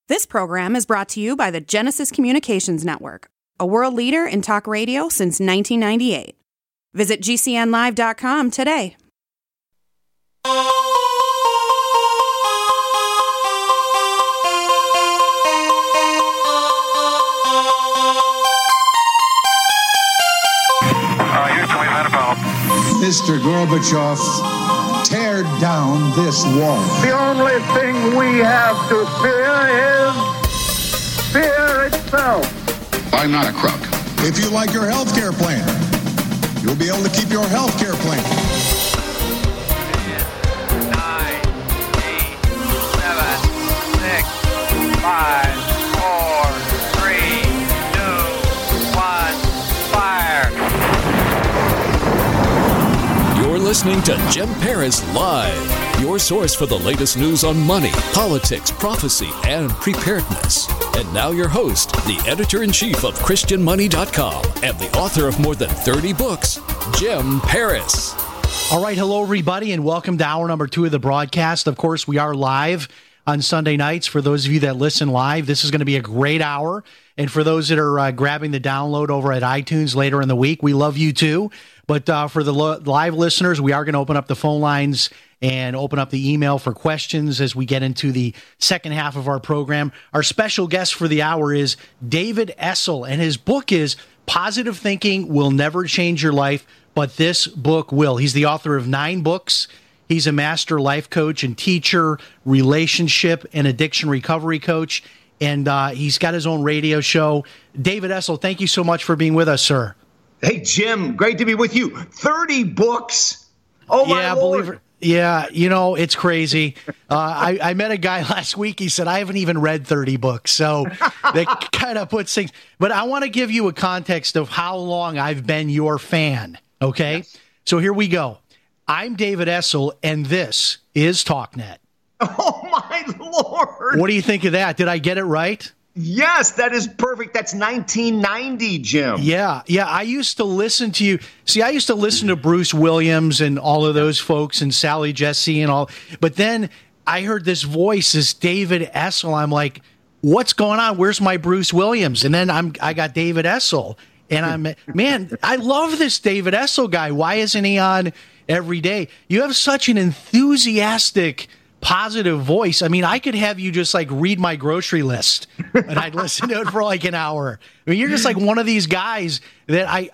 This program is brought to you by the Genesis Communications Network, a world leader in talk radio since 1998. Visit GCNlive.com today. Mr. Gorbachev, tear down this wall. The only thing we have to fear is fear itself. I'm not a crook. If you like your health care plan, you'll be able to keep your health care plan. 9, 8, 7, 6, 5, 4, 3, 2, 1, fire. You're listening to Jim Paris Live, your source for the latest news on money, politics, prophecy, and preparedness. And now your host, the editor-in-chief of ChristianMoney.com and the author of more than 30 books, Jim Paris. All right, hello everybody, and welcome to hour number 2 of the broadcast. Of course, we are live on Sunday nights. For those of you that listen live, this is going to be a great hour. And for those that are grabbing the download over at iTunes later in the week, we love you too. But for the live listeners, we are going to open up the phone lines and open up the email for questions as we get into the second half of our program. Our special guest for the hour is David Essel, and his book is Positive Thinking Will Never Change Your Life, but This Book Will. He's the author of 9 books. He's a master life coach and teacher, relationship and addiction recovery coach, and he's got his own radio show. David Essel, thank you so much for being with us, sir. Hey, Jim, great to be with you. 30 books. Oh, my Lord. Believe it. Yeah, you know, it's crazy. I met a guy last week. He said, I haven't even read 30 books. So that kind of puts things. But I want to give you a context of how long I've been your fan. Okay. Yes. So here we go. I'm David Essel, and this is TalkNet. Oh, my Lord. What do you think of that? Did I get it right? Yes, that is perfect. That's 1990, Jim. Yeah. I used to listen to you. See, I used to listen to Bruce Williams and all of those folks and Sally Jesse and all. But then I heard this voice, this David Essel. I'm like, what's going on? Where's my Bruce Williams? And then I got David Essel. And man, I love this David Essel guy. Why isn't he on every day? You have such an enthusiastic, positive voice. I mean, I could have you just like read my grocery list and I'd listen to it for like an hour. I mean, you're just like one of these guys that I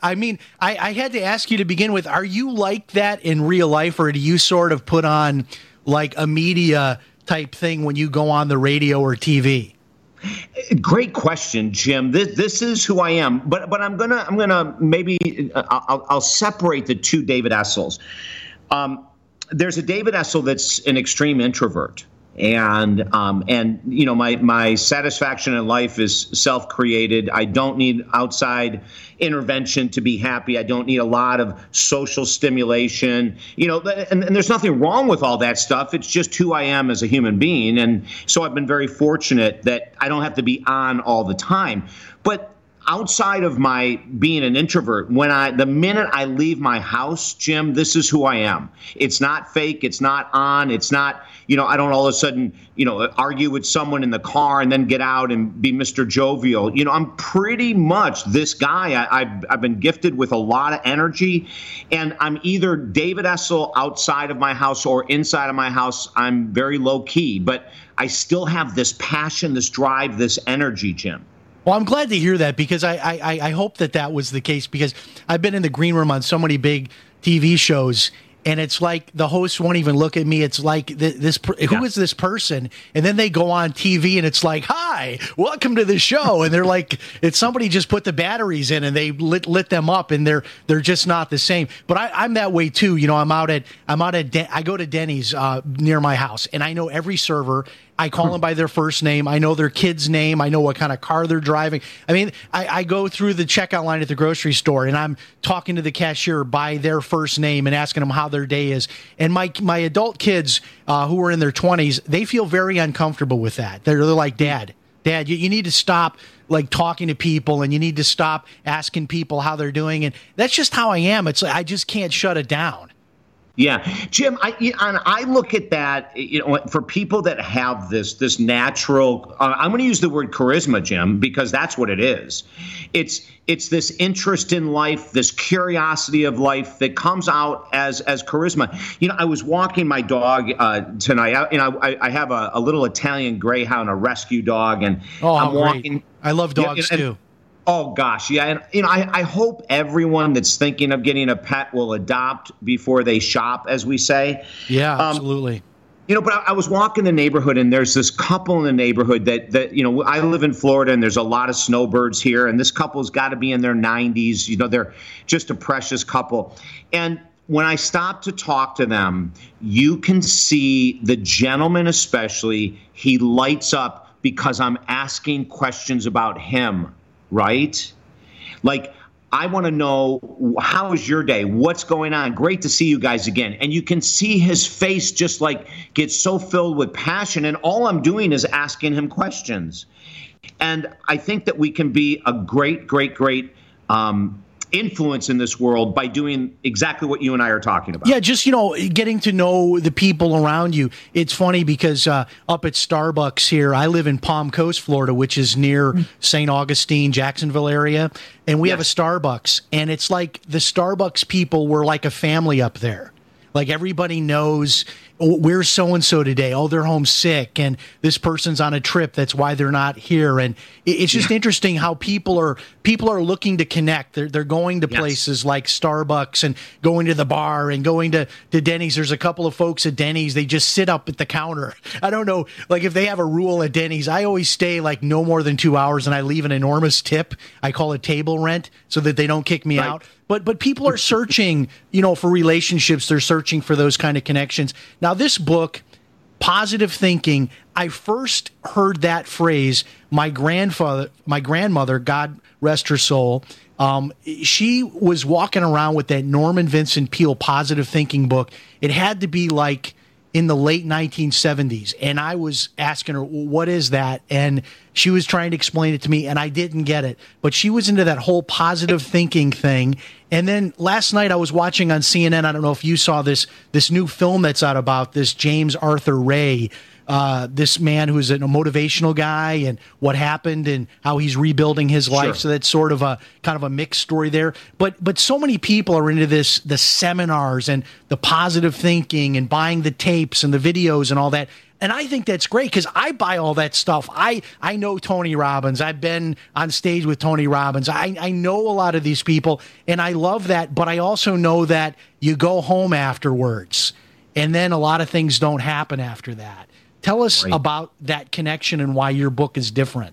had to ask you to begin with, are you like that in real life, or do you sort of put on like a media type thing when you go on the radio or TV? Great question, Jim. This is who I am, but I'm gonna maybe I'll separate the two David Essels. There's a David Essel that's an extreme introvert, and you know, my satisfaction in life is self-created. I don't need outside intervention to be happy. I don't need a lot of social stimulation. You know, and there's nothing wrong with all that stuff. It's just who I am as a human being, and so I've been very fortunate that I don't have to be on all the time. But outside of my being an introvert, the minute I leave my house, Jim, this is who I am. It's not fake. It's not on. It's not, you know, I don't all of a sudden, you know, argue with someone in the car and then get out and be Mr. Jovial. You know, I'm pretty much this guy. I've been gifted with a lot of energy, and I'm either David Essel outside of my house or inside of my house. I'm very low key, but I still have this passion, this drive, this energy, Jim. Well, I'm glad to hear that, because I hope that was the case, because I've been in the green room on so many big TV shows, and it's like the hosts won't even look at me. It's like who is this person? And then they go on TV and it's like, hi, welcome to the show. And they're like, it's somebody just put the batteries in and they lit them up, and they're just not the same. But I'm that way too. You know, I go to Denny's near my house, and I know every server. I call them by their first name. I know their kid's name. I know what kind of car they're driving. I mean, I go through the checkout line at the grocery store, and I'm talking to the cashier by their first name and asking them how their day is. And my adult kids who are in their 20s, they feel very uncomfortable with that. They're like, Dad, you need to stop like talking to people, and you need to stop asking people how they're doing. And that's just how I am. It's like, I just can't shut it down. Yeah, Jim, I look at that, for people that have this natural, I'm going to use the word charisma, Jim, because that's what it is. It's this interest in life, this curiosity of life that comes out as charisma. I was walking my dog tonight. I have a little Italian greyhound, a rescue dog, and I'm walking. I love dogs too. Oh, gosh. Yeah. And, I hope everyone that's thinking of getting a pet will adopt before they shop, as we say. Yeah, absolutely. But I was walking the neighborhood, and there's this couple in the neighborhood that I live in Florida, and there's a lot of snowbirds here. And this couple's got to be in their 90s. They're just a precious couple. And when I stop to talk to them, you can see the gentleman especially, he lights up because I'm asking questions about him. Right? Like, I want to know, how was your day? What's going on? Great to see you guys again. And you can see his face just like get so filled with passion. And all I'm doing is asking him questions. And I think that we can be a great influence in this world by doing exactly what you and I are talking about. Yeah, just, getting to know the people around you. It's funny because up at Starbucks here, I live in Palm Coast, Florida, which is near St. Augustine, Jacksonville area. And we have a Starbucks. And it's like the Starbucks people were like a family up there. Like everybody knows, where's so-and-so today? Oh, they're home sick, and this person's on a trip. That's why they're not here. And it's just interesting how people are looking to connect. They're going to places like Starbucks and going to the bar and going to Denny's. There's a couple of folks at Denny's. They just sit up at the counter. I don't know, like if they have a rule at Denny's, I always stay like no more than 2 hours, and I leave an enormous tip. I call it table rent so that they don't kick me out. But people are searching, for relationships. They're searching for those kind of connections. Now, this book, Positive Thinking, I first heard that phrase. My grandmother, God rest her soul, she was walking around with that Norman Vincent Peale Positive Thinking book. It had to be like in the late 1970s. And I was asking her, what is that? And she was trying to explain it to me, and I didn't get it. But she was into that whole positive thinking thing. And then last night I was watching on CNN, I don't know if you saw this new film that's out about this James Arthur Ray, this man who's a motivational guy and what happened and how he's rebuilding his life. Sure. So that's sort of a kind of a mixed story there. But so many people are into the seminars and the positive thinking and buying the tapes and the videos and all that. And I think that's great because I buy all that stuff. I know Tony Robbins. I've been on stage with Tony Robbins. I know a lot of these people, and I love that. But I also know that you go home afterwards, and then a lot of things don't happen after that. Tell us about that connection and why your book is different.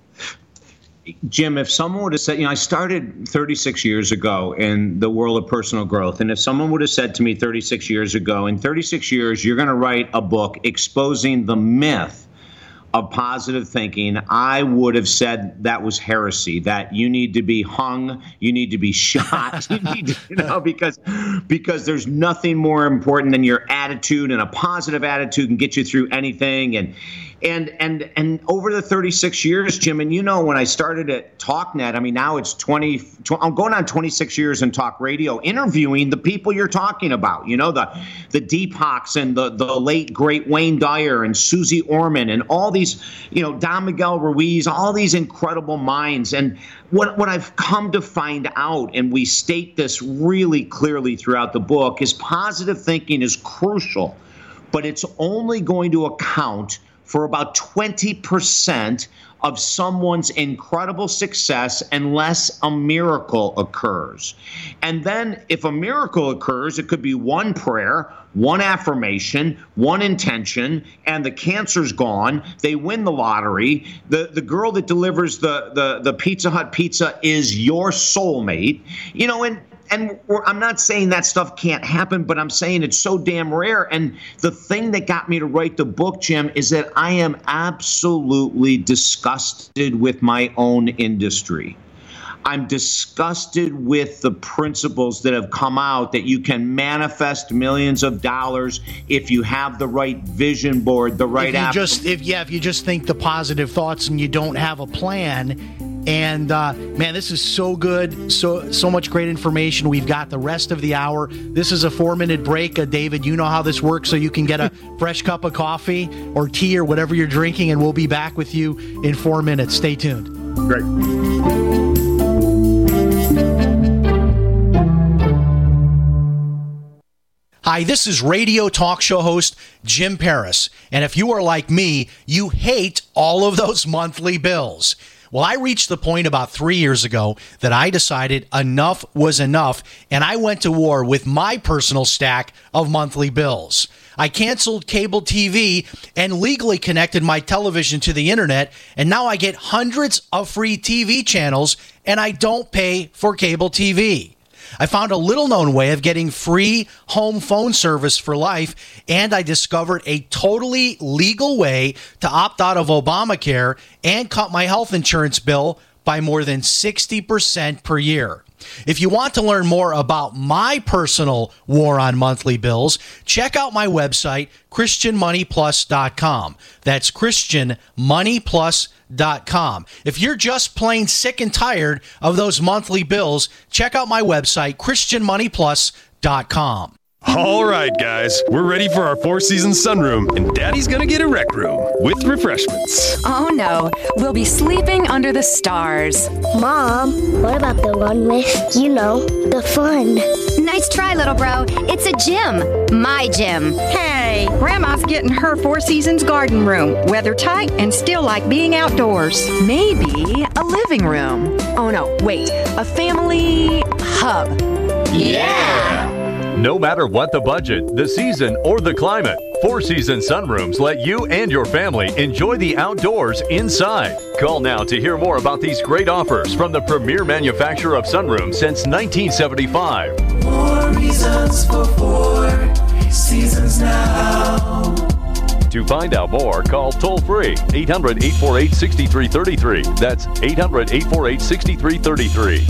Jim, if someone would have said, I started 36 years ago in the world of personal growth. And if someone would have said to me 36 years ago, in 36 years, you're going to write a book exposing the myth of positive thinking, I would have said that was heresy, that you need to be hung, you need to be shot, you need to, because there's nothing more important than your attitude, and a positive attitude can get you through anything. And over the 36 years, Jim, and when I started at TalkNet, now it's I'm going on 26 years in talk radio, interviewing the people you're talking about, the Deepoks and the late great Wayne Dyer and Susie Orman and all these, Don Miguel Ruiz, all these incredible minds. And what I've come to find out, and we state this really clearly throughout the book, is positive thinking is crucial, but it's only going to account for about 20% of someone's incredible success unless a miracle occurs. And then if a miracle occurs, it could be one prayer, one affirmation, one intention, and the cancer's gone. They win the lottery. The girl that delivers the Pizza Hut pizza is your soulmate. And I'm not saying that stuff can't happen, but I'm saying it's so damn rare. And the thing that got me to write the book, Jim, is that I am absolutely disgusted with my own industry. I'm disgusted with the principles that have come out that you can manifest millions of dollars if you have the right vision board, the right if you just think the positive thoughts and you don't have a plan. And man, this is so good. So much great information. We've got the rest of the hour. This is a 4-minute break. David, you know how this works, so you can get a fresh cup of coffee or tea or whatever you're drinking, and we'll be back with you in 4 minutes. Stay tuned. Great. Hi, this is radio talk show host Jim Paris. And if you are like me, you hate all of those monthly bills. Well, I reached the point about 3 years ago that I decided enough was enough, and I went to war with my personal stack of monthly bills. I canceled cable TV and legally connected my television to the internet, and now I get hundreds of free TV channels, and I don't pay for cable TV. I found a little-known way of getting free home phone service for life, and I discovered a totally legal way to opt out of Obamacare and cut my health insurance bill by more than 60% per year. If you want to learn more about my personal war on monthly bills, check out my website, ChristianMoneyPlus.com. That's ChristianMoneyPlus.com. If you're just plain sick and tired of those monthly bills, check out my website, ChristianMoneyPlus.com. All right, guys, we're ready for our Four Seasons sunroom, and Daddy's gonna get a rec room with refreshments. Oh no, we'll be sleeping under the stars. Mom, what about the one with, the fun? Nice try, little bro. It's a gym. My gym. Hey, Grandma's getting her Four Seasons garden room. Weather tight and still like being outdoors. Maybe a living room. Oh no, wait, a family hub. Yeah! No matter what the budget, the season, or the climate, Four Seasons sunrooms let you and your family enjoy the outdoors inside. Call now to hear more about these great offers from the premier manufacturer of sunrooms since 1975. More reasons for Four Seasons now. To find out more, call toll-free 800-848-6333. That's 800-848-6333.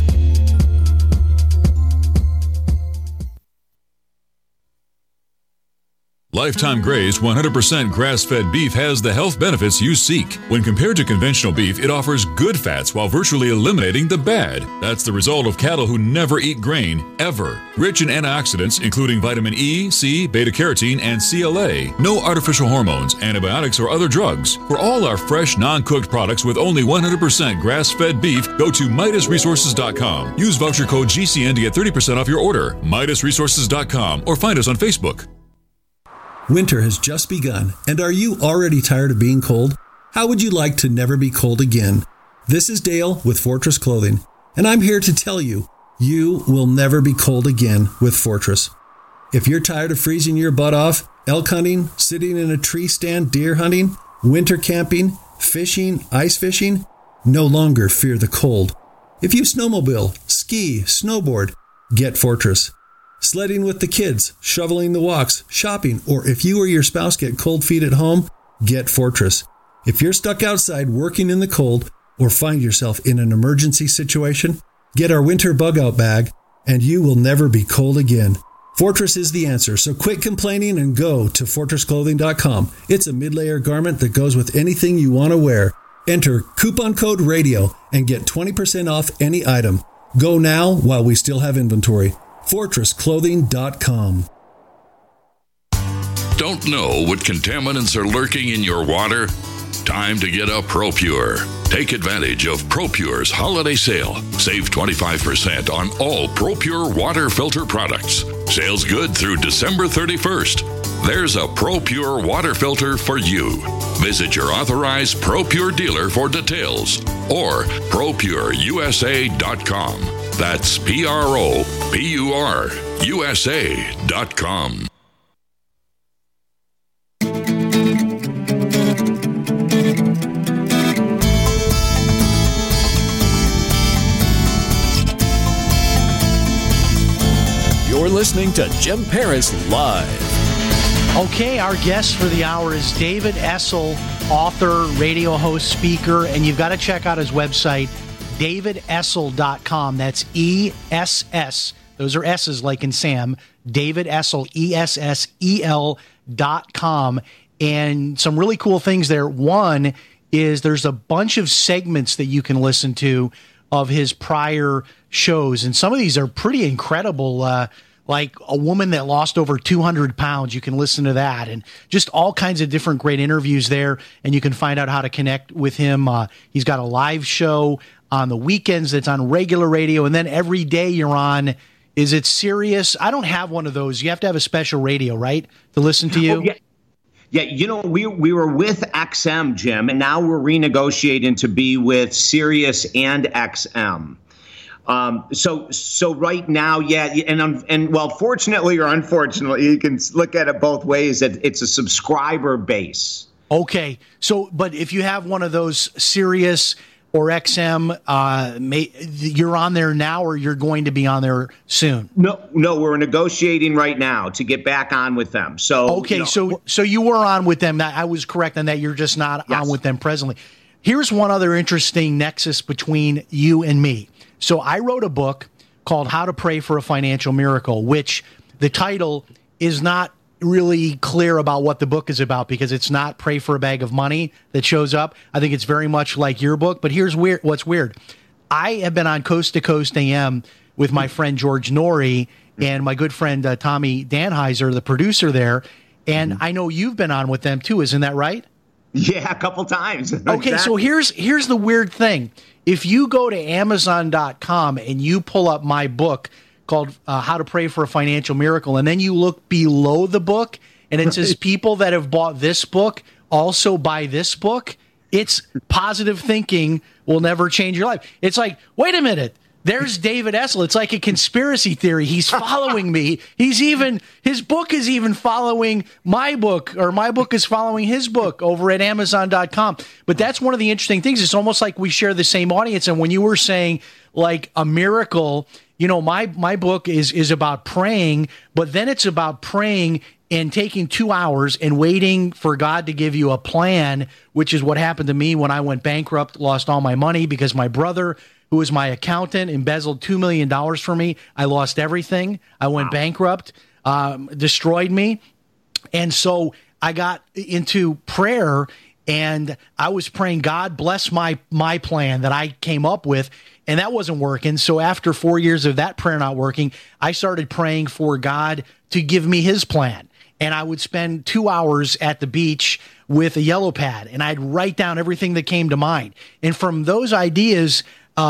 Lifetime Graze 100% grass-fed beef has the health benefits you seek. When compared to conventional beef, it offers good fats while virtually eliminating the bad. That's the result of cattle who never eat grain, ever. Rich in antioxidants, including vitamin E, C, beta-carotene, and CLA. No artificial hormones, antibiotics, or other drugs. For all our fresh, non-cooked products with only 100% grass-fed beef, go to MidasResources.com. Use voucher code GCN to get 30% off your order. MidasResources.com or find us on Facebook. Winter has just begun, and are you already tired of being cold? How would you like to never be cold again? This is Dale with Fortress Clothing, and I'm here to tell you, you will never be cold again with Fortress. If you're tired of freezing your butt off, elk hunting, sitting in a tree stand deer hunting, winter camping, fishing, ice fishing, no longer fear the cold. If you snowmobile, ski, snowboard, get Fortress. Sledding with the kids, shoveling the walks, shopping, or if you or your spouse get cold feet at home, get Fortress. If you're stuck outside working in the cold or find yourself in an emergency situation, get our winter bug out bag and you will never be cold again. Fortress is the answer, so quit complaining and go to FortressClothing.com. It's a mid-layer garment that goes with anything you want to wear. Enter coupon code RADIO and get 20% off any item. Go now while we still have inventory. FortressClothing.com. Don't know what contaminants are lurking in your water? Time to get a ProPure. Take advantage of ProPure's holiday sale. Save 25% on all ProPure water filter products. Sales good through December 31st. There's a ProPure water filter for you. Visit your authorized ProPure dealer for details or ProPureUSA.com. That's ProPureUSA.com. You're listening to Jim Paris Live. Okay, our guest for the hour is David Essel, author, radio host, speaker, and you've got to check out his website, davidessel.com. That's E-S-S. Those are S's like in Sam. David Essel, E-S-S-E-L.com. And some really cool things there. One is there's a bunch of segments that you can listen to of his prior shows. And some of these are pretty incredible, like a woman that lost over 200 pounds. You can listen to that, and just all kinds of different great interviews there. And you can find out how to connect with him. He's got a live show on the weekends that's on regular radio. And then every day you're on, is it Sirius? I don't have one of those. You have to have a special radio, right, to listen to you? Oh, yeah. Yeah, we were with XM, Jim, and now we're renegotiating to be with Sirius and XM. So right now, and well, fortunately or unfortunately, you can look at it both ways. That it's a subscriber base. Okay, so but if you have one of those Sirius or XM, you're on there now, or you're going to be on there soon? No, we're negotiating right now to get back on with them. So okay, so you were on with them. I was correct on that. You're just not on with them presently. Here's one other interesting nexus between you and me. So I wrote a book called How to Pray for a Financial Miracle, which the title is not really clear about what the book is about, because it's not pray for a bag of money that shows up. I think it's very much like your book, but here's what's weird. I have been on Coast to Coast AM with my friend George Norrie and my good friend Tommy Danheiser, the producer there, and I know you've been on with them too, isn't that right? Yeah, a couple times. Okay, so here's the weird thing. If you go to Amazon.com and you pull up my book called How to Pray for a Financial Miracle, and then you look below the book, and it says people that have bought this book also buy this book, it's positive thinking will never change your life. It's like, wait a minute, there's David Essel. It's like a conspiracy theory. He's following me. His book is even following my book, or my book is following his book over at Amazon.com. But that's one of the interesting things. It's almost like we share the same audience. And when you were saying like a miracle, my book is about praying, but then it's about praying and taking 2 hours and waiting for God to give you a plan, which is what happened to me when I went bankrupt, lost all my money because my brother, who was my accountant, embezzled $2 million from me. I lost everything. I went bankrupt, destroyed me. And so I got into prayer, and I was praying, God bless my plan that I came up with, and that wasn't working. So after 4 years of that prayer not working, I started praying for God to give me his plan. And I would spend 2 hours at the beach with a yellow pad, and I'd write down everything that came to mind. And from those ideas,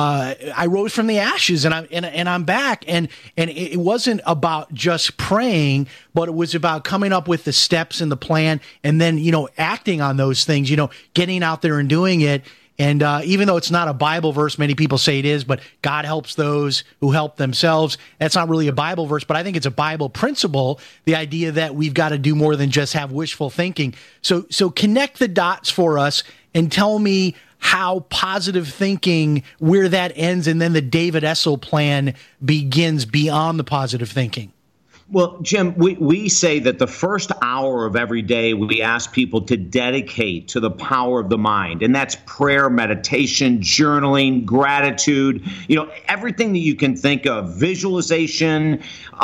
I rose from the ashes, and I'm back. And it wasn't about just praying, but it was about coming up with the steps and the plan, and then acting on those things. Getting out there and doing it. And even though it's not a Bible verse, many people say it is, but God helps those who help themselves. That's not really a Bible verse, but I think it's a Bible principle, the idea that we've got to do more than just have wishful thinking. So connect the dots for us and tell me how positive thinking, where that ends, and then the David Essel plan begins beyond the positive thinking. Well, Jim, we say that the first hour of every day we ask people to dedicate to the power of the mind. And that's prayer, meditation, journaling, gratitude, everything that you can think of, visualization,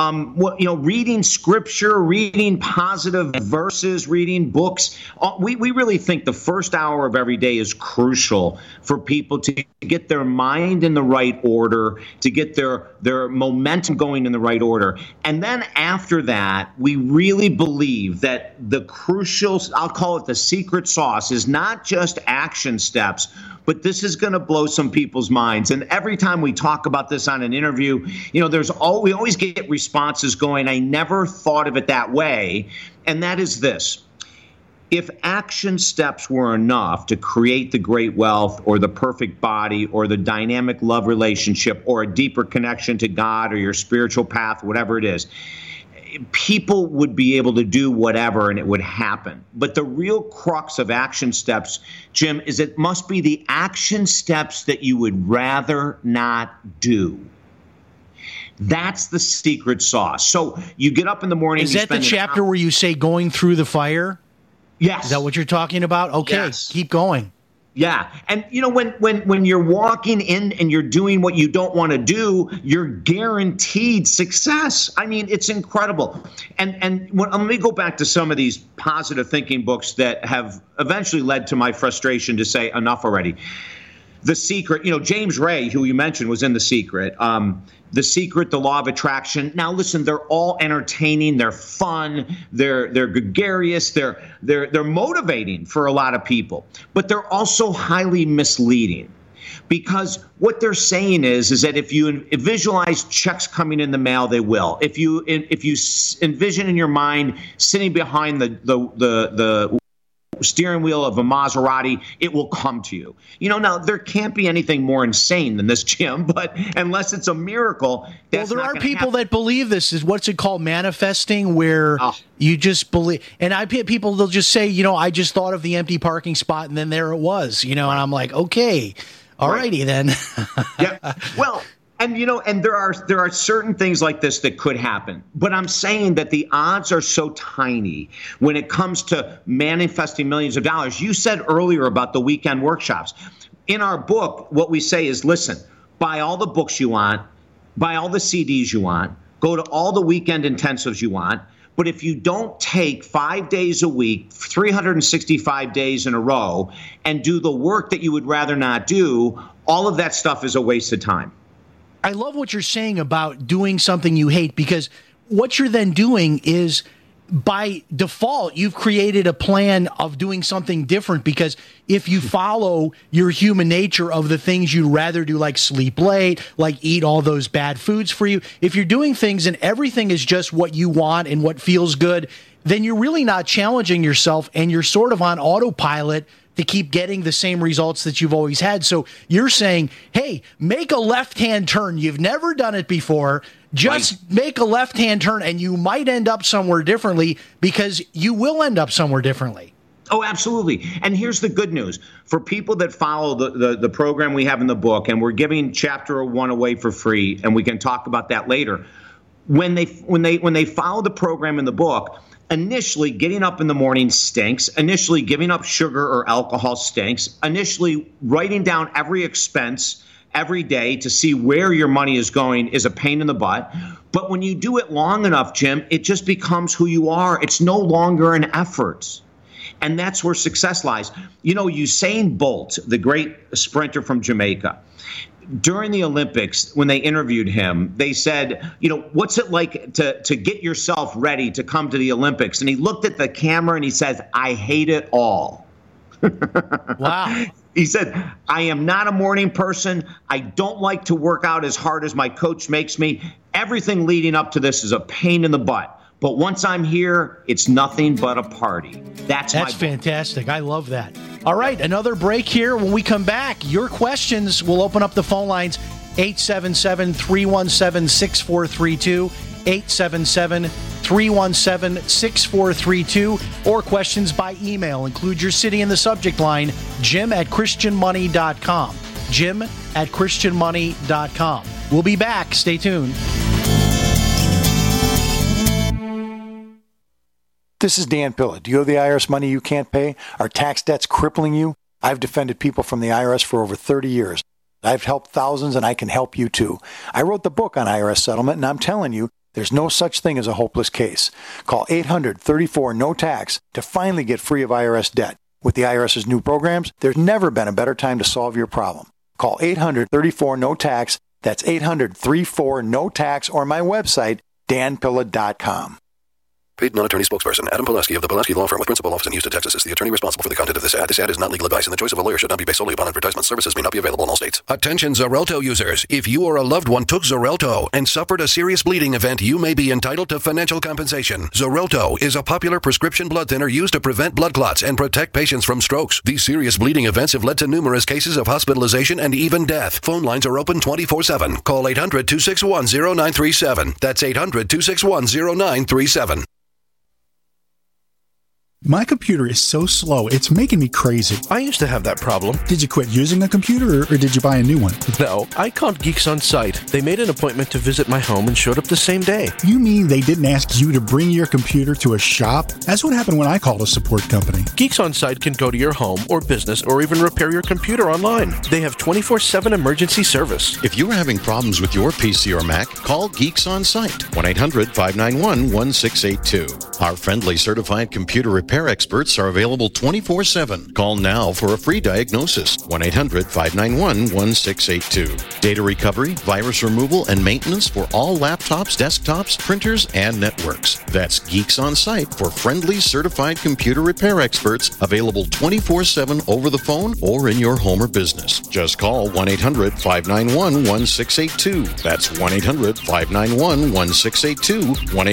reading scripture, reading positive verses, reading books. We really think the first hour of every day is crucial for people to get their mind in the right order, to get their momentum going in the right order. And then after that, we really believe that the crucial, I'll call it the secret sauce, is not just action steps, but this is going to blow some people's minds. And every time we talk about this on an interview, we always get responses going, I never thought of it that way. And that is this. If action steps were enough to create the great wealth or the perfect body or the dynamic love relationship or a deeper connection to God or your spiritual path, whatever it is, people would be able to do whatever and it would happen. But the real crux of action steps, Jim, is it must be the action steps that you would rather not do. That's the secret sauce. So you get up in the morning. Is that the chapter where you say going through the fire? Yes. Is that what you're talking about? Okay, yes. Keep going. Yeah. And, when you're walking in and you're doing what you don't want to do, you're guaranteed success. I mean, it's incredible. And let me go back to some of these positive thinking books that have eventually led to my frustration to say enough already. The Secret, James Ray, who you mentioned, was in The Secret. The Secret, The Law of Attraction. Now, listen, they're all entertaining. They're fun. They're gregarious. They're motivating for a lot of people. But they're also highly misleading, because what they're saying is that if you visualize checks coming in the mail, they will. If you envision in your mind sitting behind the steering wheel of a Maserati, it will come to you. Now there can't be anything more insane than this, Jim, but unless it's a miracle, that's there are people that believe this is what's it called, manifesting, where you just believe. And I get people, they'll just say, I just thought of the empty parking spot and then there it was, and I'm like, okay, all righty then. Yeah. Well, and there are certain things like this that could happen, but I'm saying that the odds are so tiny when it comes to manifesting millions of dollars. You said earlier about the weekend workshops. In our book, what we say is, listen, buy all the books you want, buy all the CDs you want, go to all the weekend intensives you want. But if you don't take 5 days a week, 365 days in a row, and do the work that you would rather not do, all of that stuff is a waste of time. I love what you're saying about doing something you hate, because what you're then doing is, by default, you've created a plan of doing something different, because if you follow your human nature of the things you'd rather do, like sleep late, like eat all those bad foods for you, if you're doing things and everything is just what you want and what feels good, then you're really not challenging yourself, and you're sort of on autopilot to keep getting the same results that you've always had. So you're saying, hey, make a left-hand turn. You've never done it before. Just make a left-hand turn, and you might end up somewhere differently, because you will end up somewhere differently. Oh, absolutely. And here's the good news. For people that follow the program we have in the book, and we're giving chapter 1 away for free, and we can talk about that later. When they follow the program in the book, initially, getting up in the morning stinks. Initially, giving up sugar or alcohol stinks. Initially, writing down every expense every day to see where your money is going is a pain in the butt. But when you do it long enough, Jim, it just becomes who you are. It's no longer an effort. And that's where success lies. Usain Bolt, the great sprinter from Jamaica, during the Olympics, when they interviewed him, they said, what's it like to get yourself ready to come to the Olympics? And he looked at the camera and he says, I hate it all. Wow. He said, I am not a morning person. I don't like to work out as hard as my coach makes me. Everything leading up to this is a pain in the butt. But once I'm here, it's nothing but a party. That's fantastic. I love that. All right, another break here. When we come back, your questions, we'll open up the phone lines, 877-317-6432, 877-317-6432, or questions by email. Include your city in the subject line, jim@christianmoney.com, jim@christianmoney.com. We'll be back. Stay tuned. This is Dan Pilla. Do you owe the IRS money you can't pay? Are tax debts crippling you? I've defended people from the IRS for over 30 years. I've helped thousands, and I can help you too. I wrote the book on IRS settlement, and I'm telling you, there's no such thing as a hopeless case. Call 800-34-NO-TAX to finally get free of IRS debt. With the IRS's new programs, there's never been a better time to solve your problem. Call 800-34-NO-TAX. That's 800-34-NO-TAX, or my website, danpilla.com. Paid non-attorney spokesperson Adam Pulaski of the Pulaski Law Firm with principal office in Houston, Texas is the attorney responsible for the content of this ad. This ad is not legal advice, and the choice of a lawyer should not be based solely upon advertisement. Services may not be available in all states. Attention Xarelto users. If you or a loved one took Xarelto and suffered a serious bleeding event, you may be entitled to financial compensation. Xarelto is a popular prescription blood thinner used to prevent blood clots and protect patients from strokes. These serious bleeding events have led to numerous cases of hospitalization and even death. Phone lines are open 24/7. Call 800-261-0937. That's 800-261-0937. My computer is so slow, it's making me crazy. I used to have that problem. Did you quit using a computer, or did you buy a new one? No, I called Geeks On Site. They made an appointment to visit my home and showed up the same day. You mean they didn't ask you to bring your computer to a shop? That's what happened when I called a support company. Geeks On Site can go to your home or business or even repair your computer online. They have 24/7 emergency service. If you're having problems with your PC or Mac, call Geeks On Site, 1-800-591-1682. Our friendly certified computer repair experts are available 24/7. Call now for a free diagnosis, 1-800-591-1682. Data recovery, virus removal, and maintenance for all laptops, desktops, printers, and networks. That's Geeks On Site for friendly certified computer repair experts, available 24/7 over the phone or in your home or business. Just call 1-800-591-1682. That's 1-800-591-1682,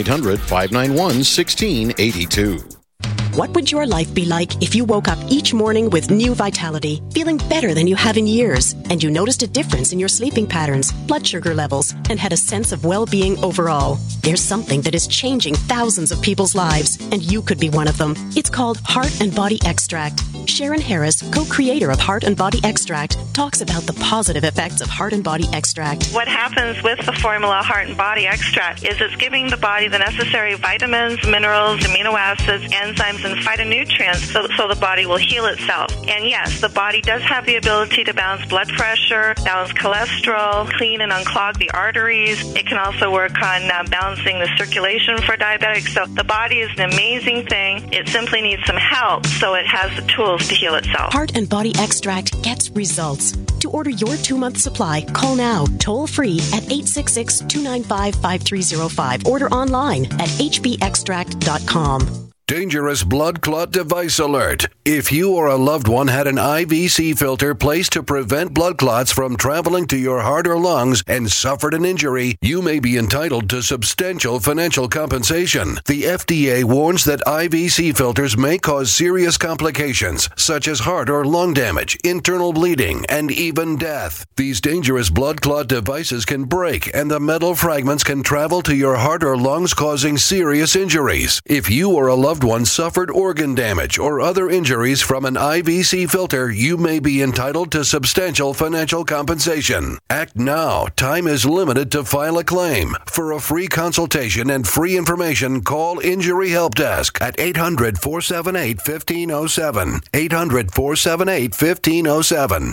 1-800-591-1682. What would your life be like if you woke up each morning with new vitality, feeling better than you have in years, and you noticed a difference in your sleeping patterns, blood sugar levels, and had a sense of well-being overall? There's something that is changing thousands of people's lives, and you could be one of them. It's called Heart and Body Extract. Sharon Harris, co-creator of Heart and Body Extract, talks about the positive effects of Heart and Body Extract. What happens with the formula Heart and Body Extract is it's giving the body the necessary vitamins, minerals, amino acids, enzymes, and phytonutrients so the body will heal itself. And yes, the body does have the ability to balance blood pressure, balance cholesterol, clean and unclog the arteries. It can also work on balancing the circulation for diabetics. So the body is an amazing thing. It simply needs some help so it has the tools to heal itself. Heart and Body Extract gets results. To order your 2-month supply, call now, toll free at 866-295-5305. Order online at hbextract.com. Dangerous blood clot device alert. If you or a loved one had an IVC filter placed to prevent blood clots from traveling to your heart or lungs and suffered an injury, you may be entitled to substantial financial compensation. The FDA warns that IVC filters may cause serious complications, such as heart or lung damage, internal bleeding, and even death. These dangerous blood clot devices can break, and the metal fragments can travel to your heart or lungs, causing serious injuries. If you or a loved one suffered organ damage or other injuries from an IVC filter, you may be entitled to substantial financial compensation. Act now. Time is limited to file a claim. For a free consultation and free information, call Injury Help Desk at 800-478-1507. 800-478-1507.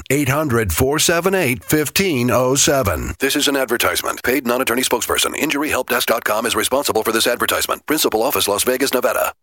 800-478-1507. This is an advertisement. Paid non-attorney spokesperson. InjuryHelpDesk.com is responsible for this advertisement. Principal office, Las Vegas, Nevada.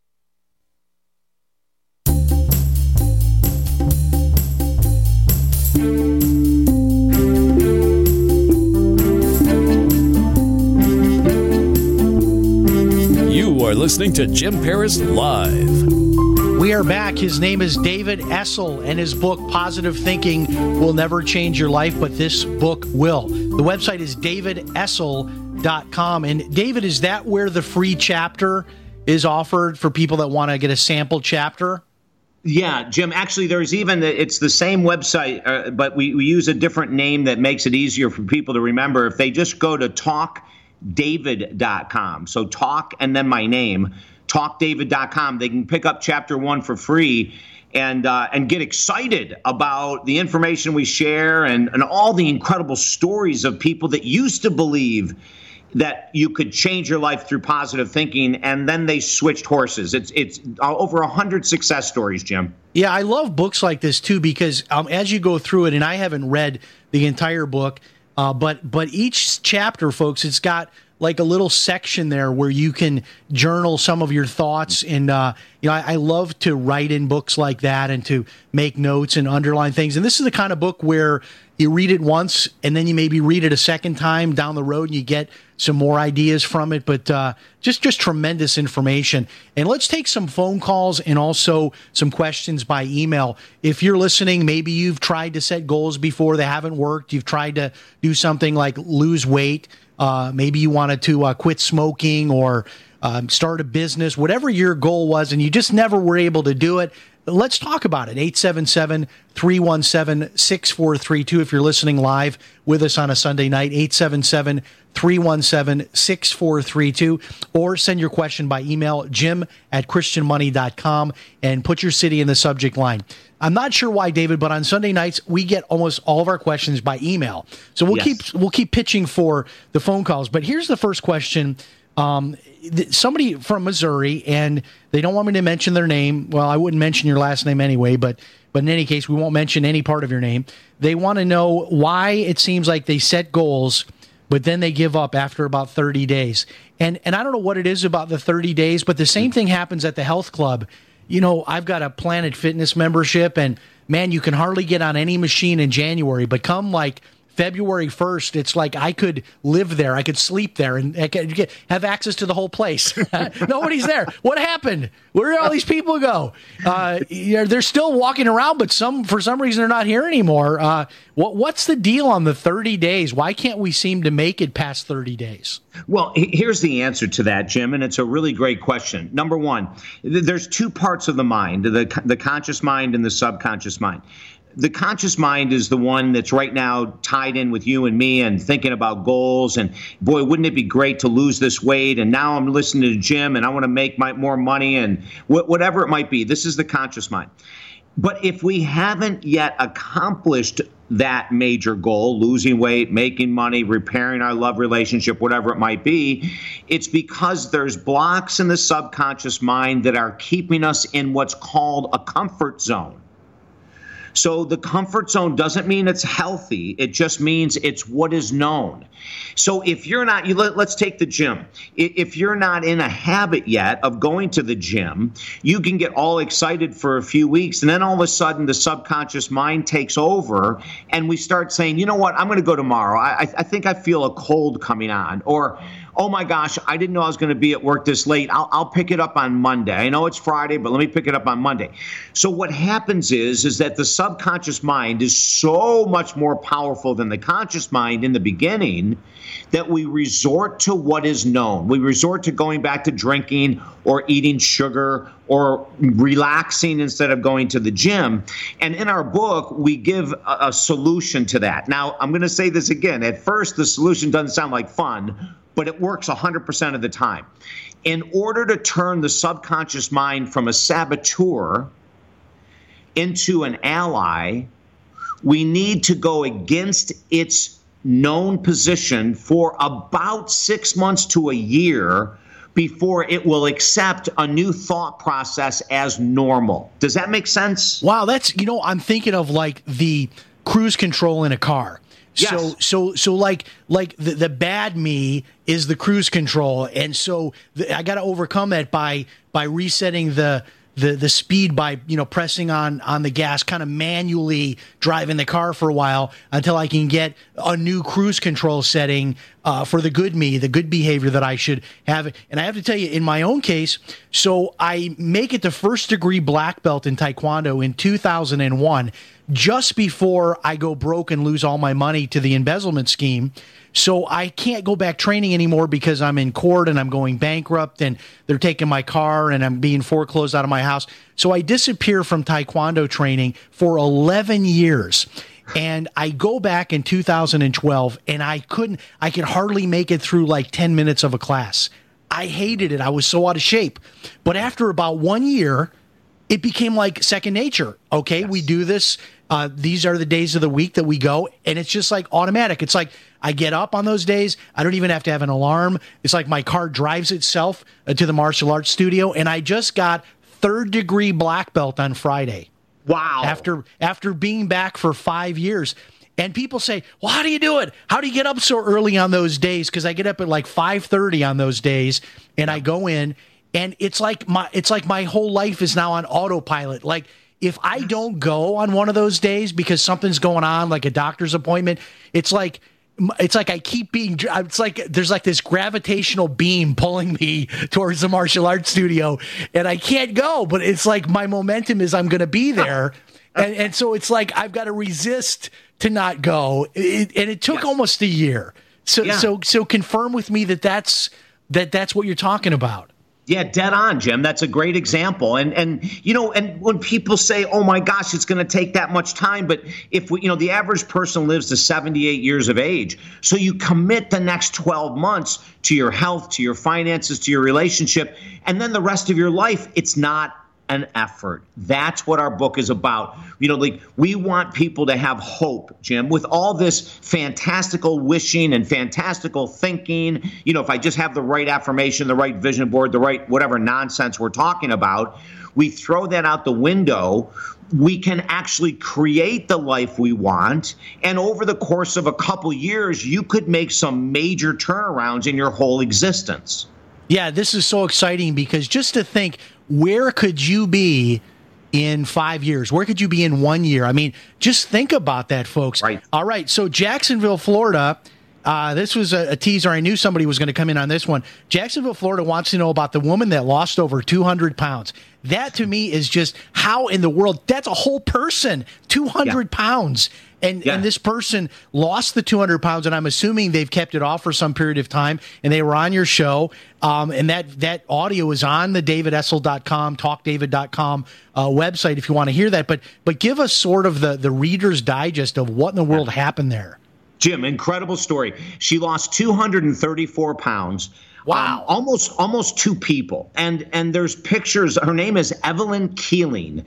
You are listening to Jim Paris Live. We are back. His name is David Essel, and his book, Positive Thinking Will Never Change Your Life, but This Book Will. The website is davidessel.com. And David, is that where the free chapter is offered for people that want to get a sample chapter? Yeah, Jim, actually, there's even, it's the same website, but we use a different name that makes it easier for people to remember. If they just go to talkdavid.com, so talk and then my name, talkdavid.com, they can pick up chapter 1 for free and get excited about the information we share and all the incredible stories of people that used to believe that you could change your life through positive thinking, and then they switched horses. It's over 100 success stories, Jim. Yeah, I love books like this, too, because as you go through it, and I haven't read the entire book, but each chapter, folks, it's got like a little section there where you can journal some of your thoughts. And, I love to write in books like that and to make notes and underline things. And this is the kind of book where you read it once and then you maybe read it a second time down the road and you get some more ideas from it. But just tremendous information. And let's take some phone calls and also some questions by email. If you're listening, maybe you've tried to set goals before, they haven't worked. You've tried to do something like lose weight. Maybe you wanted to quit smoking or start a business, whatever your goal was, and you just never were able to do it. let's talk about it. 877-317-6432 if you're listening live with us on a Sunday night. 877-317-6432, or send your question by email, jim@christianmoney.com, and put your city in the subject line. I'm not sure why, David, but on Sunday nights we get almost all of our questions by email. So we'll keep pitching for the phone calls. But here's the first question. Somebody from Missouri, and they don't want me to mention their name. Well, I wouldn't mention your last name anyway, but in any case, we won't mention any part of your name. They want to know why it seems like they set goals, but then they give up after about 30 days. And I don't know what it is about the 30 days, but the same thing happens at the health club. You know, I've got a Planet Fitness membership, and man, you can hardly get on any machine in January, but come like February 1st, it's like I could live there. I could sleep there and I could have access to the whole place. Nobody's there. What happened? Where did all these people go? They're still walking around, but for some reason they're not here anymore. What's the deal on the 30 days? Why can't we seem to make it past 30 days? Well, here's the answer to that, Jim, and it's a really great question. Number one, there's two parts of the mind, the conscious mind and the subconscious mind. The conscious mind is the one that's right now tied in with you and me and thinking about goals. And boy, wouldn't it be great to lose this weight? And now I'm listening to Jim and I want to make more money and whatever it might be. This is the conscious mind. But if we haven't yet accomplished that major goal, losing weight, making money, repairing our love relationship, whatever it might be, it's because there's blocks in the subconscious mind that are keeping us in what's called a comfort zone. So the comfort zone doesn't mean it's healthy. It just means it's what is known. So if you're not, let's take the gym. If you're not in a habit yet of going to the gym, you can get all excited for a few weeks, and then all of a sudden the subconscious mind takes over, and we start saying, you know what, I'm going to go tomorrow. I think I feel a cold coming on. Or, oh my gosh, I didn't know I was going to be at work this late. I'll pick it up on Monday. I know it's Friday, but let me pick it up on Monday. So what happens is that the subconscious mind is so much more powerful than the conscious mind in the beginning that we resort to what is known. We resort to going back to drinking or eating sugar or relaxing instead of going to the gym. And in our book, we give a solution to that. Now, I'm going to say this again. At first, the solution doesn't sound like fun, but it works 100% of the time. In order to turn the subconscious mind from a saboteur into an ally, we need to go against its known position for about 6 months to a year before it will accept a new thought process as normal. Does that make sense? Wow, I'm thinking of like the cruise control in a car. Yes. So like the bad me is the cruise control, and so I got to overcome that by resetting the speed by pressing on the gas, kind of manually driving the car for a while until I can get a new cruise control setting for the good me, the good behavior that I should have. And I have to tell you, in my own case, so I make it to first degree black belt in Taekwondo in 2001. Just before I go broke and lose all my money to the embezzlement scheme. So I can't go back training anymore because I'm in court and I'm going bankrupt and they're taking my car and I'm being foreclosed out of my house. So I disappear from Taekwondo training for 11 years. And I go back in 2012 and I could hardly make it through like 10 minutes of a class. I hated it. I was so out of shape. But after about 1 year, it became like second nature. Okay, yes. We do this. These are the days of the week that we go, and it's just like automatic. It's like I get up on those days. I don't even have to have an alarm. It's like my car drives itself to the martial arts studio, and I just got third degree black belt on Friday. Wow. After being back for 5 years. And people say, well, how do you do it? How do you get up so early on those days? Because I get up at like 5:30 on those days, and I go in, and it's like my whole life is now on autopilot. Like, if I don't go on one of those days because something's going on, like a doctor's appointment, it's like I keep being, it's like there's like this gravitational beam pulling me towards the martial arts studio, and I can't go, but it's like my momentum is I'm going to be there. And so it's like I've got to resist to not go. And it took almost a year. So confirm with me that's what you're talking about. Yeah, dead on, Jim. That's a great example. And when people say, "Oh my gosh, it's going to take that much time," but if the average person lives to 78 years of age, so you commit the next 12 months to your health, to your finances, to your relationship, and then the rest of your life, it's not an effort. That's what our book is about. We want people to have hope, Jim, with all this fantastical wishing and fantastical thinking. If I just have the right affirmation, the right vision board, the right whatever nonsense we're talking about, we throw that out the window. We can actually create the life we want. And over the course of a couple years, you could make some major turnarounds in your whole existence. Yeah, this is so exciting because just to think, where could you be in 5 years? Where could you be in 1 year? I mean, just think about that, folks. Right. All right, so Jacksonville, Florida, this was a teaser. I knew somebody was going to come in on this one. Jacksonville, Florida wants to know about the woman that lost over 200 pounds. That, to me, is just how in the world, that's a whole person, 200 pounds. And this person lost the 200 pounds, and I'm assuming they've kept it off for some period of time, and they were on your show, and that audio is on the davidessel.com, talkdavid.com website if you want to hear that. But give us sort of the Reader's Digest of what in the world happened there. Jim, incredible story. She lost 234 pounds. Wow. Almost two people. And there's pictures. Her name is Evelyn Keeling,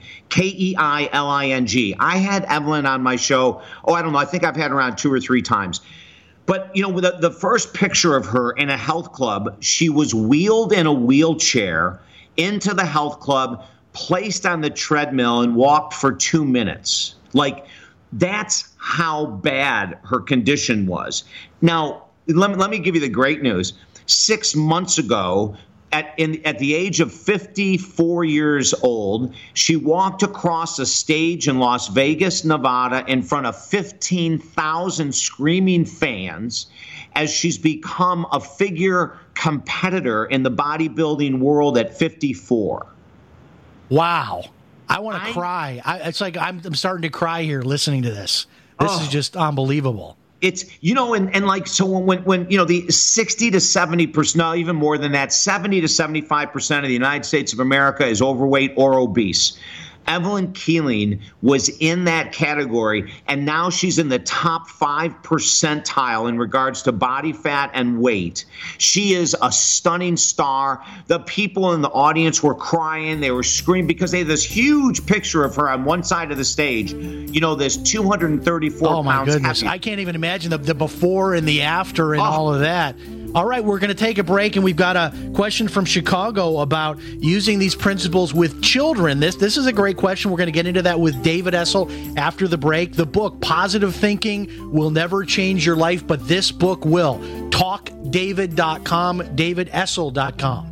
Keiling. I had Evelyn on my show. I don't know. I think I've had her around 2 or 3 times. But, the first picture of her in a health club, she was wheeled in a wheelchair into the health club, placed on the treadmill, and walked for 2 minutes. That's how bad her condition was. Now, let me give you the great news. 6 months ago, at the age of 54 years old, she walked across a stage in Las Vegas, Nevada, in front of 15,000 screaming fans as she's become a figure competitor in the bodybuilding world at 54. Wow. I want to cry. It's like I'm starting to cry here listening to this. This is just unbelievable. It's, so when the 60 to 70%, no, even more than that, 70 to 75% of the United States of America is overweight or obese. Evelyn Keeling was in that category, and now she's in the top 5 percentile in regards to body fat and weight. She is a stunning star. The people in the audience were crying. They were screaming because they had this huge picture of her on one side of the stage. This 234 pounds. Oh, my goodness. Happy. I can't even imagine the before and the after and all of that. All right, we're going to take a break, and we've got a question from Chicago about using these principles with children. This is a great question. We're going to get into that with David Essel after the break. The book, Positive Thinking, will never change your life, but this book will. TalkDavid.com, DavidEssel.com.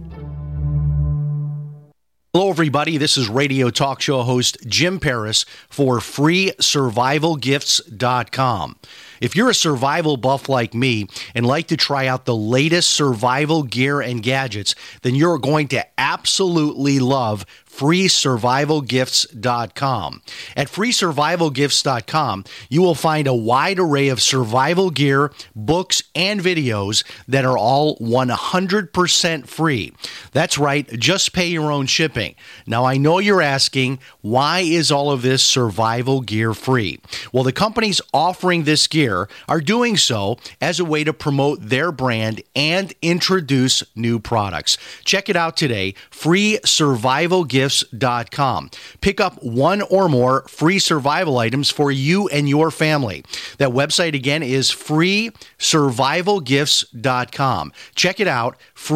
Hello, everybody. This is radio talk show host Jim Paris for FreeSurvivalGifts.com. If you're a survival buff like me and like to try out the latest survival gear and gadgets, then you're going to absolutely love FreeSurvivalGifts.com. At FreeSurvivalGifts.com, you will find a wide array of survival gear, books, and videos that are all 100% free. That's right, just pay your own shipping. Now, I know you're asking, why is all of this survival gear free? Well, the companies offering this gear are doing so as a way to promote their brand and introduce new products. Check it out today, FreeSurvivalGifts.com. Pick up one or more free survival items for you and your family. That website again is FreeSurvivalGifts.com. Check it out,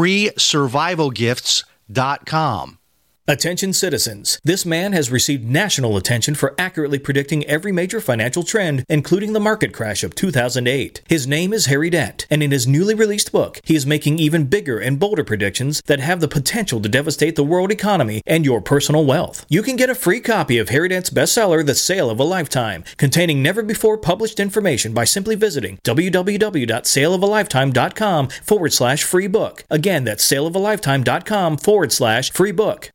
FreeSurvivalGifts.com. Attention citizens, this man has received national attention for accurately predicting every major financial trend, including the market crash of 2008. His name is Harry Dent, and in his newly released book, he is making even bigger and bolder predictions that have the potential to devastate the world economy and your personal wealth. You can get a free copy of Harry Dent's bestseller, The Sale of a Lifetime, containing never-before published information by simply visiting www.saleofalifetime.com/free book. Again, that's saleofalifetime.com/free book.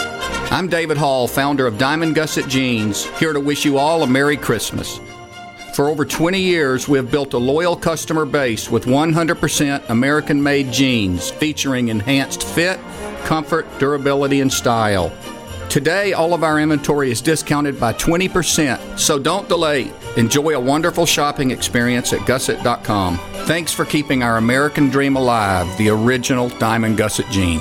I'm David Hall, founder of Diamond Gusset Jeans, here to wish you all a Merry Christmas. For over 20 years, we have built a loyal customer base with 100% American-made jeans featuring enhanced fit, comfort, durability, and style. Today, all of our inventory is discounted by 20%, so don't delay. Enjoy a wonderful shopping experience at Gusset.com. Thanks for keeping our American dream alive, the original Diamond Gusset jean.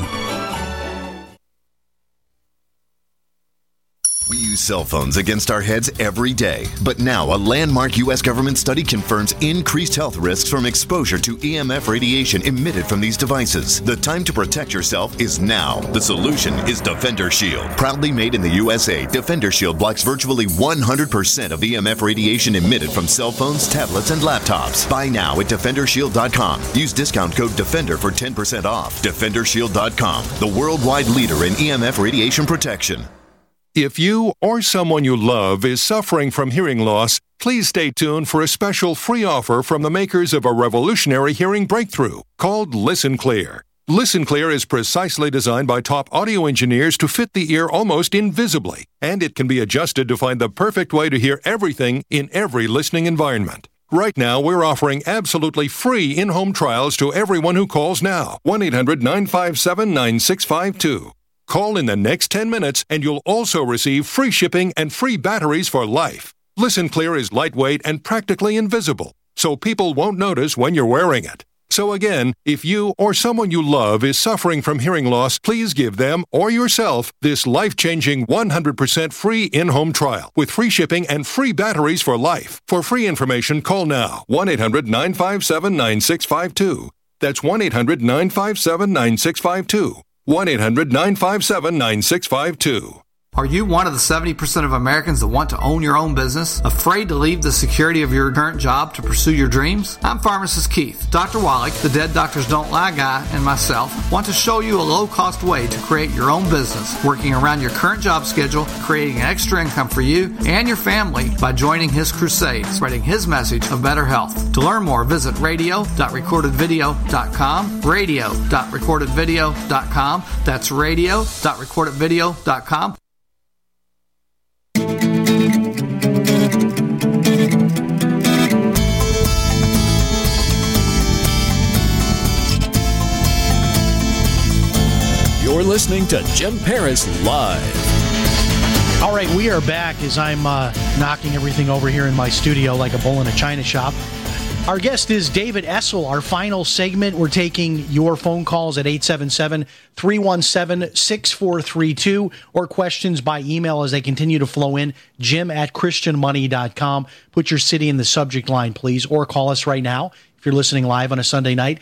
We use cell phones against our heads every day. But now a landmark U.S. government study confirms increased health risks from exposure to EMF radiation emitted from these devices. The time to protect yourself is now. The solution is Defender Shield. Proudly made in the USA, Defender Shield blocks virtually 100% of EMF radiation emitted from cell phones, tablets, and laptops. Buy now at DefenderShield.com. Use discount code DEFENDER for 10% off. DefenderShield.com, the worldwide leader in EMF radiation protection. If you or someone you love is suffering from hearing loss, please stay tuned for a special free offer from the makers of a revolutionary hearing breakthrough called Listen Clear. Listen Clear is precisely designed by top audio engineers to fit the ear almost invisibly, and it can be adjusted to find the perfect way to hear everything in every listening environment. Right now, we're offering absolutely free in-home trials to everyone who calls now. 1-800-957-9652. Call in the next 10 minutes and you'll also receive free shipping and free batteries for life. Listen Clear is lightweight and practically invisible, so people won't notice when you're wearing it. So again, if you or someone you love is suffering from hearing loss, please give them or yourself this life-changing 100% free in-home trial with free shipping and free batteries for life. For free information, call now. 1-800-957-9652. That's 1-800-957-9652. 1-800-957-9652. Are you one of the 70% of Americans that want to own your own business? Afraid to leave the security of your current job to pursue your dreams? I'm Pharmacist Keith. Dr. Wallach, the Dead Doctors Don't Lie guy, and myself want to show you a low-cost way to create your own business, working around your current job schedule, creating an extra income for you and your family by joining his crusade, spreading his message of better health. To learn more, visit radio.recordedvideo.com, radio.recordedvideo.com. That's radio.recordedvideo.com. You're listening to Jim Paris Live. All right, we are back as I'm knocking everything over here in my studio like a bull in a china shop. Our guest is David Essel. Our final segment, we're taking your phone calls at 877-317-6432 or questions by email as they continue to flow in, jim@christianmoney.com. Put your city in the subject line, please, or call us right now. If you're listening live on a Sunday night,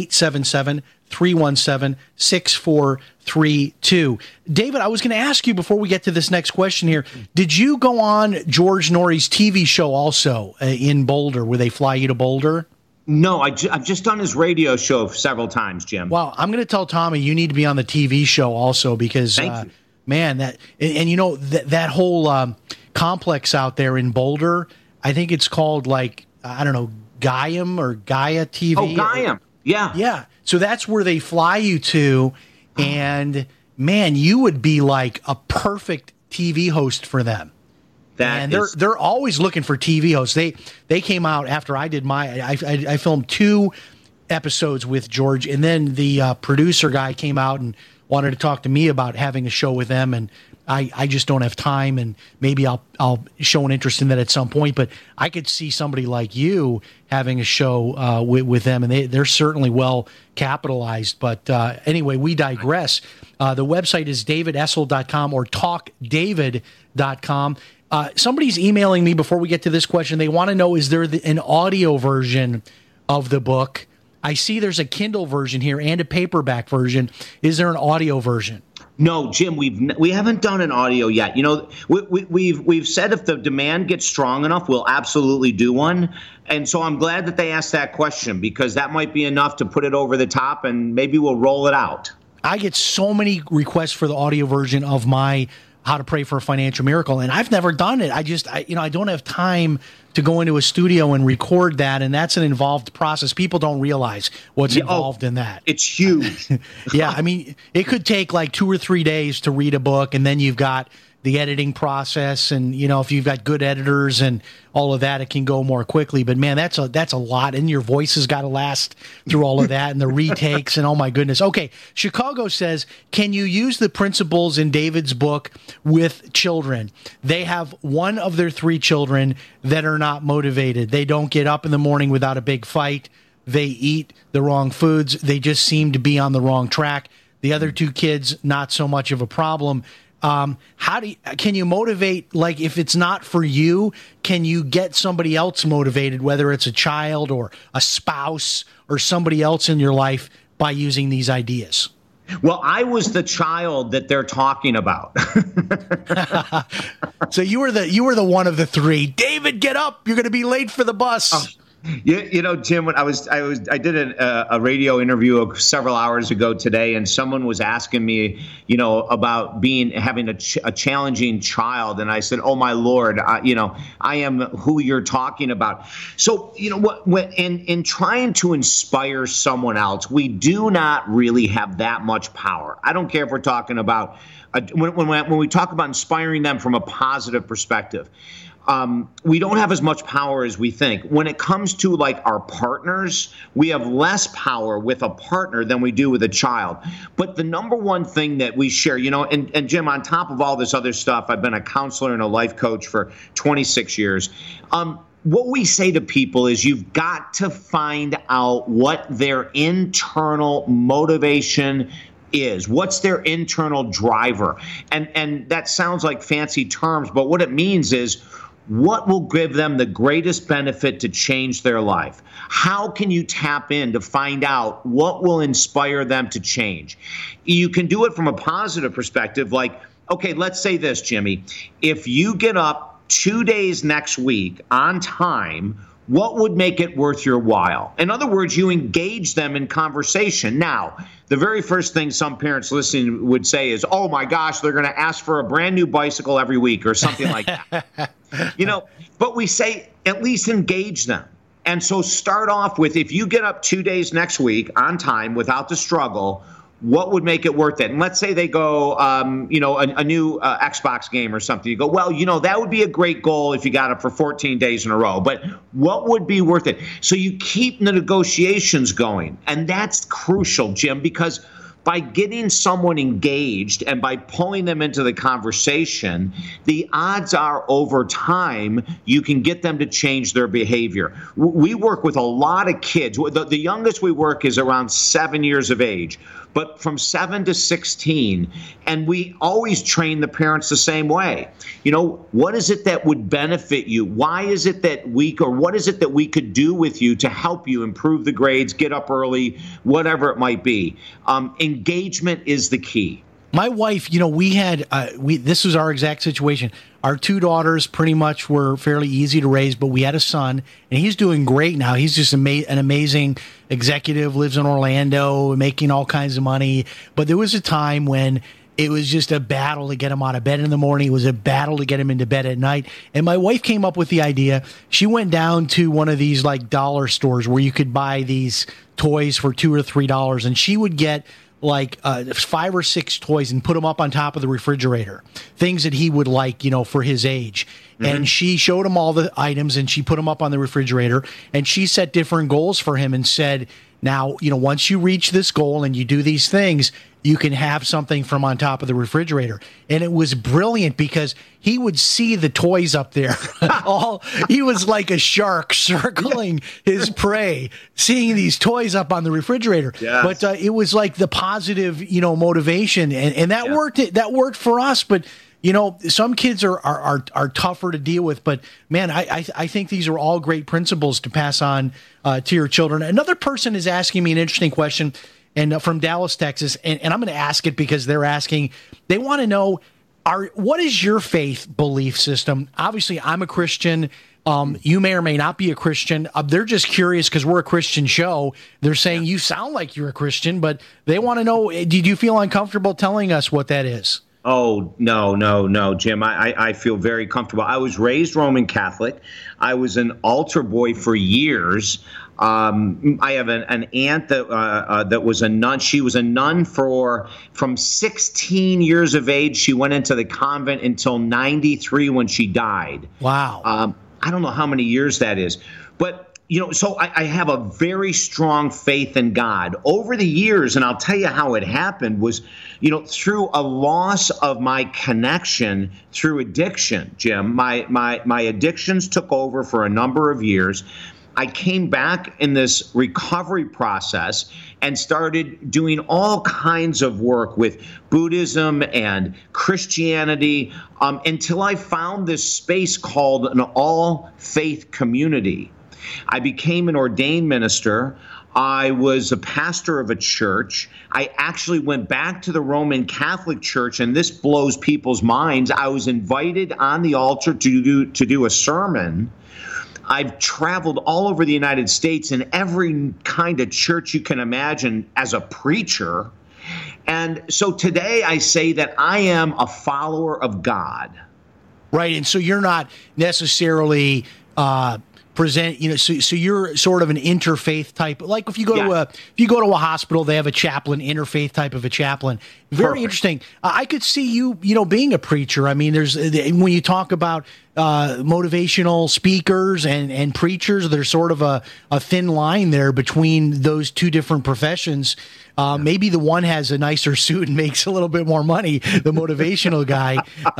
877-317-6432. David, I was going to ask you before we get to this next question here, did you go on George Noory's TV show also in Boulder, where they fly you to Boulder? No, I've just done his radio show several times, Jim. Well, I'm going to tell Tommy you need to be on the TV show also because, man, that and you know that whole complex out there in Boulder, I think it's called like, I don't know, Gaiam or Gaia TV. Oh, Gaiam. Yeah. Yeah. So that's where they fly you to. And, man, you would be like a perfect TV host for them. And they're always looking for TV hosts. They came out after I did I filmed 2 episodes with George. And then the producer guy came out and wanted to talk to me about having a show with them. And I just don't have time, and maybe I'll show an interest in that at some point. But I could see somebody like you having a show with them, and they're certainly well capitalized. But anyway, we digress. The website is davidessel.com or talkdavid.com. Somebody's emailing me before we get to this question. They want to know, is there an audio version of the book? I see there's a Kindle version here and a paperback version. Is there an audio version? No, Jim, we haven't done an audio yet. You know, we've said if the demand gets strong enough, we'll absolutely do one. And so I'm glad that they asked that question, because that might be enough to put it over the top, and maybe we'll roll it out. I get so many requests for the audio version of my How to Pray for a Financial Miracle, and I've never done it. I don't have time to go into a studio and record that, and that's an involved process. People don't realize what's involved in that. It's huge. Yeah, I mean, it could take like 2 or 3 days to read a book, and then you've got the editing process, and if you've got good editors and all of that, it can go more quickly. But man, that's a lot, and your voice has got to last through all of that and the retakes, and oh my goodness. Okay, Chicago says, can you use the principles in David's book with children? They have one of their 3 children that are not motivated. They don't get up in the morning without a big fight. They eat the wrong foods. They just seem to be on the wrong track. The other 2 kids, not so much of a problem. Can you motivate, like if it's not for you, can you get somebody else motivated, whether it's a child or a spouse or somebody else in your life, by using these ideas? Well, I was the child that they're talking about. So you were the one of the 3. David, get up! You're going to be late for the bus. Oh. Jim, when I did a radio interview several hours ago today, and someone was asking me, about having a challenging child, and I said, "Oh my Lord, I am who you're talking about." So, in trying to inspire someone else, we do not really have that much power. I don't care if we're talking about when we talk about inspiring them from a positive perspective. We don't have as much power as we think. When it comes to like our partners, we have less power with a partner than we do with a child. But the number one thing that we share, and Jim, on top of all this other stuff, I've been a counselor and a life coach for 26 years. What we say to people is you've got to find out what their internal motivation is. What's their internal driver? And that sounds like fancy terms, but what it means is, what will give them the greatest benefit to change their life? How can you tap in to find out what will inspire them to change? You can do it from a positive perspective, like, okay, let's say this, Jimmy. If you get up 2 days next week on time, what would make it worth your while? In other words, you engage them in conversation. Now, the very first thing some parents listening would say is, oh my gosh, they're going to ask for a brand new bicycle every week or something like that. But we say at least engage them. And so start off with, if you get up 2 days next week on time without the struggle, what would make it worth it? And let's say they go, a new Xbox game or something. You go, well, that would be a great goal if you got it for 14 days in a row. But what would be worth it? So you keep the negotiations going. And that's crucial, Jim, because by getting someone engaged and by pulling them into the conversation, the odds are over time you can get them to change their behavior. We work with a lot of kids. The youngest we work is around 7 years of age, but from 7 to 16. And we always train the parents the same way. What is it that would benefit you? Why is it that what is it that we could do with you to help you improve the grades, get up early, whatever it might be? Engagement is the key. My wife, we had, this was our exact situation. Our 2 daughters pretty much were fairly easy to raise, but we had a son, and he's doing great now. He's just an amazing executive, lives in Orlando, making all kinds of money. But there was a time when it was just a battle to get him out of bed in the morning. It was a battle to get him into bed at night. And my wife came up with the idea. She went down to one of these like dollar stores where you could buy these toys for $2 or $3, and she would get like 5 or 6 toys and put them up on top of the refrigerator, things that he would like, for his age. Mm-hmm. And she showed him all the items and she put them up on the refrigerator, and she set different goals for him and said, now, once you reach this goal and you do these things, you can have something from on top of the refrigerator. And it was brilliant because he would see the toys up there. He was like a shark circling his prey, seeing these toys up on the refrigerator. Yes. But it was like the positive, motivation. And that worked. That worked for us. But some kids are tougher to deal with, but man, I think these are all great principles to pass on to your children. Another person is asking me an interesting question, and from Dallas, Texas, and I'm going to ask it because they're asking. They want to know, what is your faith belief system? Obviously, I'm a Christian. You may or may not be a Christian. They're just curious because we're a Christian show. They're saying you sound like you're a Christian, but they want to know, did you feel uncomfortable telling us what that is? Oh, no, Jim. I feel very comfortable. I was raised Roman Catholic. I was an altar boy for years. I have an aunt that was a nun. She was a nun from 16 years of age. She went into the convent until 93 when she died. Wow. I don't know how many years that is. But so I have a very strong faith in God over the years, and I'll tell you how it happened was, through a loss of my connection through addiction, Jim. My addictions took over for a number of years. I came back in this recovery process and started doing all kinds of work with Buddhism and Christianity until I found this space called an all-faith community. I became an ordained minister. I was a pastor of a church. I actually went back to the Roman Catholic Church, and this blows people's minds. I was invited on the altar to do a sermon. I've traveled all over the United States in every kind of church you can imagine as a preacher. And so today I say that I am a follower of God. Right, and so you're not necessarily so you're sort of an interfaith type. Like if you go to a hospital, they have a chaplain, interfaith type of a chaplain. Very interesting. I could see you, being a preacher. I mean, when you talk about motivational speakers and preachers, there's sort of a thin line there between those two different professions. Maybe the one has a nicer suit and makes a little bit more money, the motivational guy.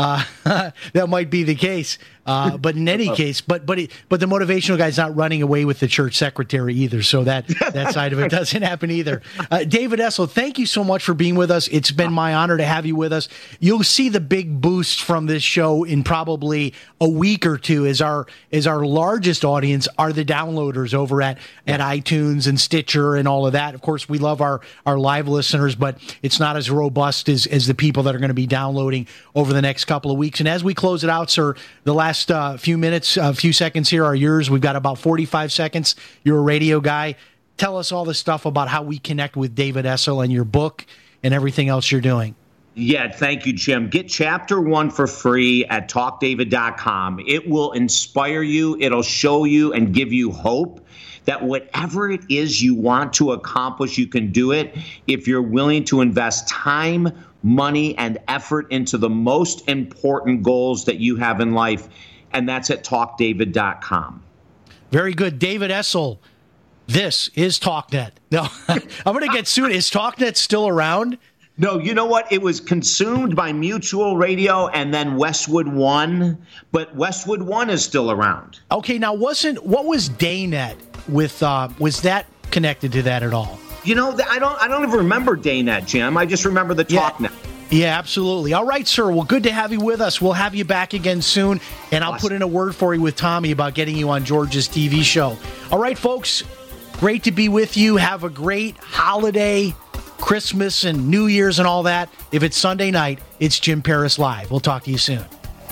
That might be the case. But in any case, but the motivational guy's not running away with the church secretary either. So that side of it doesn't happen either. David Essel, thank you so much for being with us. It's been my honor to have you with us. You'll see the big boost from this show in probably a week or two as our largest audience are the downloaders over at iTunes and Stitcher and all of that. Of course, we love our live listeners, but it's not as robust as the people that are going to be downloading over the next couple of weeks. And as we close it out, sir, the last few seconds here are yours. We've got about 45 seconds. You're a radio guy. Tell us all the stuff about how we connect with David Essel and your book and everything else you're doing. Yeah, thank you, Jim. Get chapter 1 for free at talkdavid.com. It will inspire you. It'll show you and give you hope that whatever it is you want to accomplish, you can do it if you're willing to invest time, money, and effort into the most important goals that you have in life. And that's at talkdavid.com. Very good. David Essel, this is TalkNet. No, I'm going to get sued. Is TalkNet still around? No, you know what? It was consumed by Mutual Radio and then Westwood One, but Westwood One is still around. Okay, now what was Daynet with? Was that connected to that at all? I don't even remember Daynet, Jim. I just remember the TalkNet. Yeah, absolutely. All right, sir. Well, good to have you with us. We'll have you back again soon, and I'll put in a word for you with Tommy about getting you on George's TV show. All right, folks. Great to be with you. Have a great holiday, Christmas and New Year's and all that. If it's Sunday night, it's Jim Paris Live. We'll talk to you soon.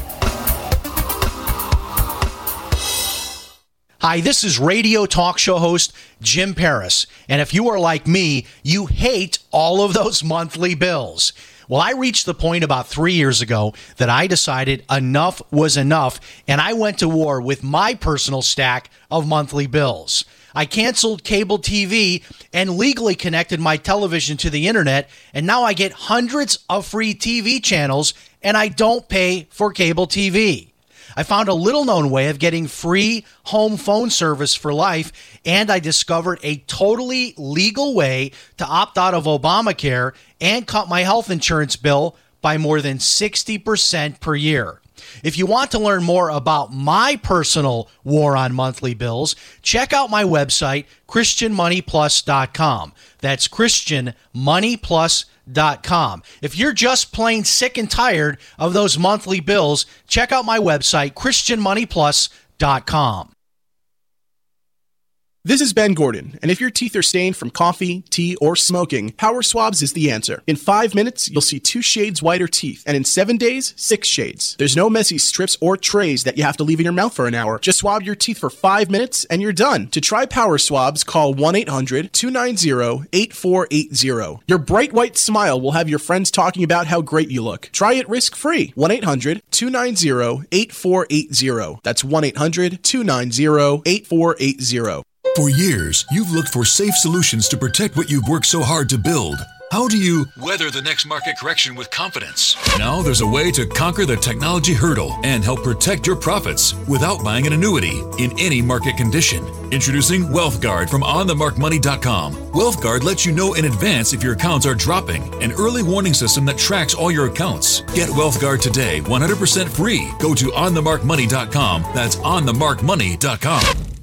Hi, this is radio talk show host Jim Paris. And if you are like me, you hate all of those monthly bills. Well, I reached the point about 3 years ago that I decided enough was enough, and I went to war with my personal stack of monthly bills. I canceled cable TV and legally connected my television to the internet, and now I get hundreds of free TV channels, and I don't pay for cable TV. I found a little-known way of getting free home phone service for life, and I discovered a totally legal way to opt out of Obamacare and cut my health insurance bill by more than 60% per year. If you want to learn more about my personal war on monthly bills, check out my website, ChristianMoneyPlus.com. That's ChristianMoneyPlus.com. If you're just plain sick and tired of those monthly bills, check out my website, ChristianMoneyPlus.com. This is Ben Gordon, and if your teeth are stained from coffee, tea, or smoking, Power Swabs is the answer. In 5 minutes, you'll see 2 shades whiter teeth, and in 7 days, 6 shades. There's no messy strips or trays that you have to leave in your mouth for an hour. Just swab your teeth for 5 minutes, and you're done. To try Power Swabs, call 1-800-290-8480. Your bright white smile will have your friends talking about how great you look. Try it risk-free. 1-800-290-8480. That's 1-800-290-8480. For years, you've looked for safe solutions to protect what you've worked so hard to build. How do you weather the next market correction with confidence? Now there's a way to conquer the technology hurdle and help protect your profits without buying an annuity in any market condition. Introducing WealthGuard from OnTheMarkMoney.com. WealthGuard lets you know in advance if your accounts are dropping, an early warning system that tracks all your accounts. Get WealthGuard today, 100% free. Go to OnTheMarkMoney.com. That's OnTheMarkMoney.com.